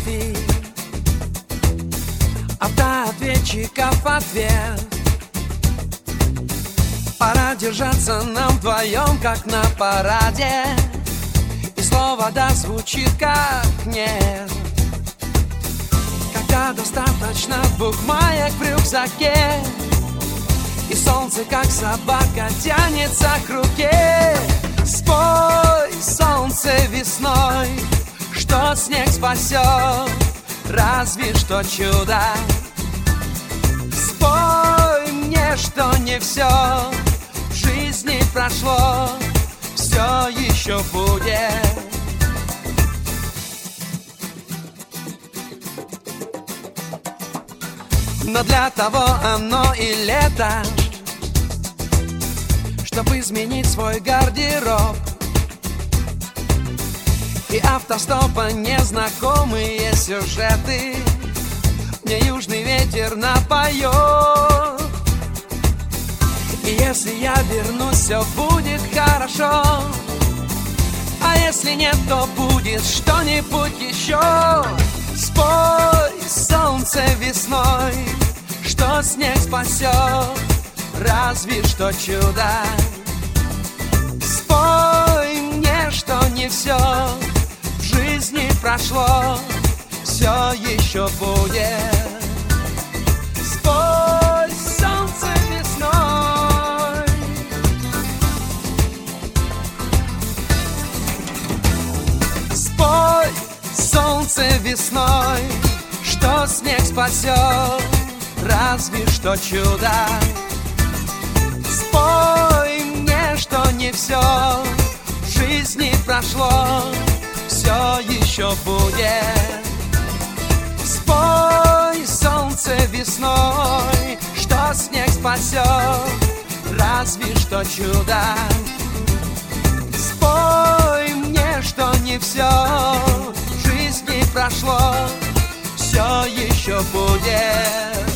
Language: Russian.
фотографий, автоответчиков ответ. Пора держаться нам вдвоем, как на параде, и слово «да» звучит как «нет». Когда достаточно 2 маек в рюкзаке, и солнце, как собака, тянется к руке. Спой, солнце, весной, что снег спасет, разве что чудо. Спой мне, что не все в жизни прошло, все еще будет. Но для того оно и лето, чтобы изменить свой гардероб. И автостопа незнакомые сюжеты мне южный ветер напоет. И если я вернусь, все будет хорошо, а если нет, то будет что-нибудь еще. Спой, солнце, весной, что снег спасет, разве что чудо. Спой мне, что не все в жизни прошло, все еще будет. Спой, солнце, весной. Спой, солнце, весной, что снег спасет, разве что чудо. Спой мне, что не все в жизни прошло, все еще будет. Спой, солнце, весной, что снег спасет, разве что чудо. Спой мне, что не все в жизни прошло, все еще будет.